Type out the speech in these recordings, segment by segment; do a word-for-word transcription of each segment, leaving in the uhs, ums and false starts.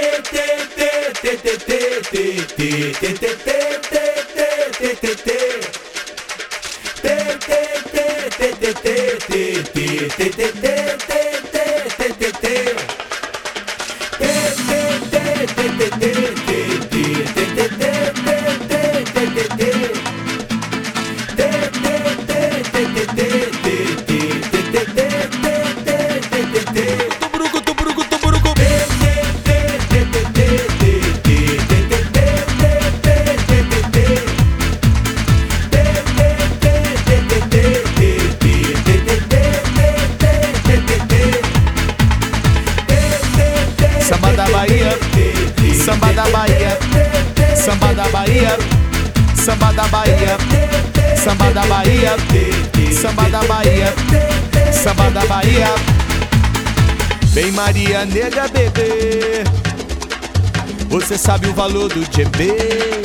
Samba da Bahia, samba da Bahia, samba da Bahia, samba da Bahia, samba da Bahia, samba da Bahia, samba da Bahia. Vem Maria, nega, bebê, você sabe o valor do djembe.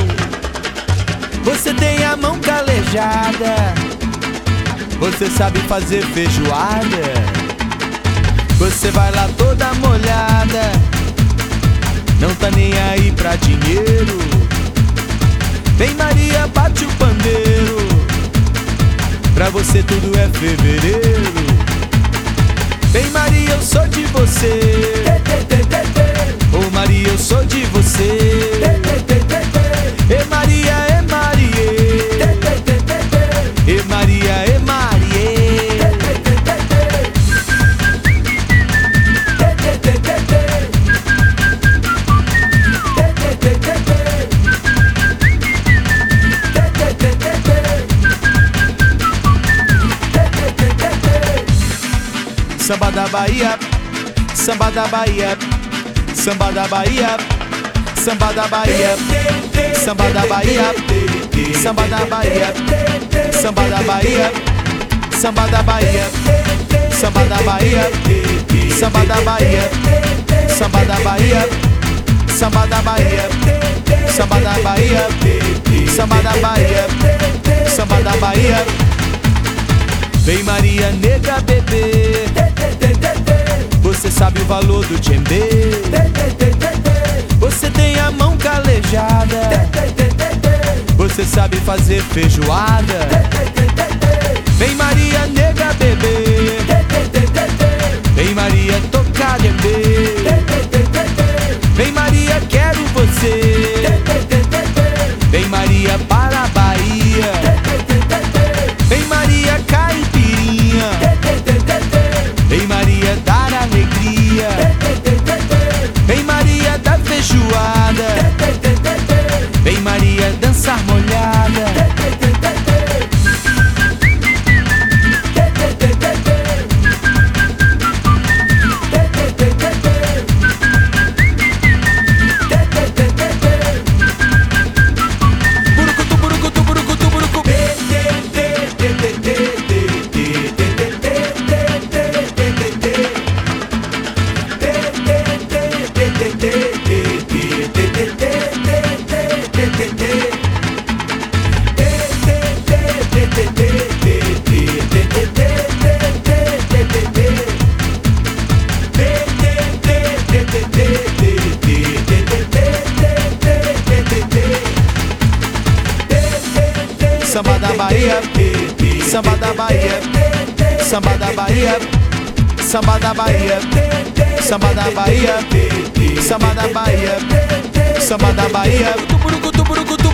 Você tem a mão calejada, você sabe fazer feijoada. Você vai lá toda molhada, não tá nem aí pra dinheiro. Vem Maria, bate o pandeiro, pra você tudo é fevereiro. Vem Maria, eu sou de você, ô Maria, eu sou de você. E Maria, e Maria, e Maria, e Maria. Samba da Bahia, samba da Bahia, samba da Bahia, samba da Bahia, samba da Bahia, samba da Bahia, samba da Bahia, samba da Bahia, samba da Bahia, samba da Bahia, samba da Bahia, samba da Bahia, samba da Bahia, samba da Bahia, samba da Bahia. Vem Maria, nega, bebê, você sabe o valor do djembe. Você tem a mão calejada, você sabe fazer feijoada. Vem Maria, nega, bebê, vem Maria, tocar djembe. Vem Maria, quero você, vem Maria, para a Bahia. Vem Maria, caipirinha, vem Maria, dar alegria. Vem Maria, da feijoada, vem Maria, dançar molhada. Samba da Bahia, samba da Bahia, samba da Bahia, samba da Bahia, samba da Bahia, samba da Bahia, samba da Bahia.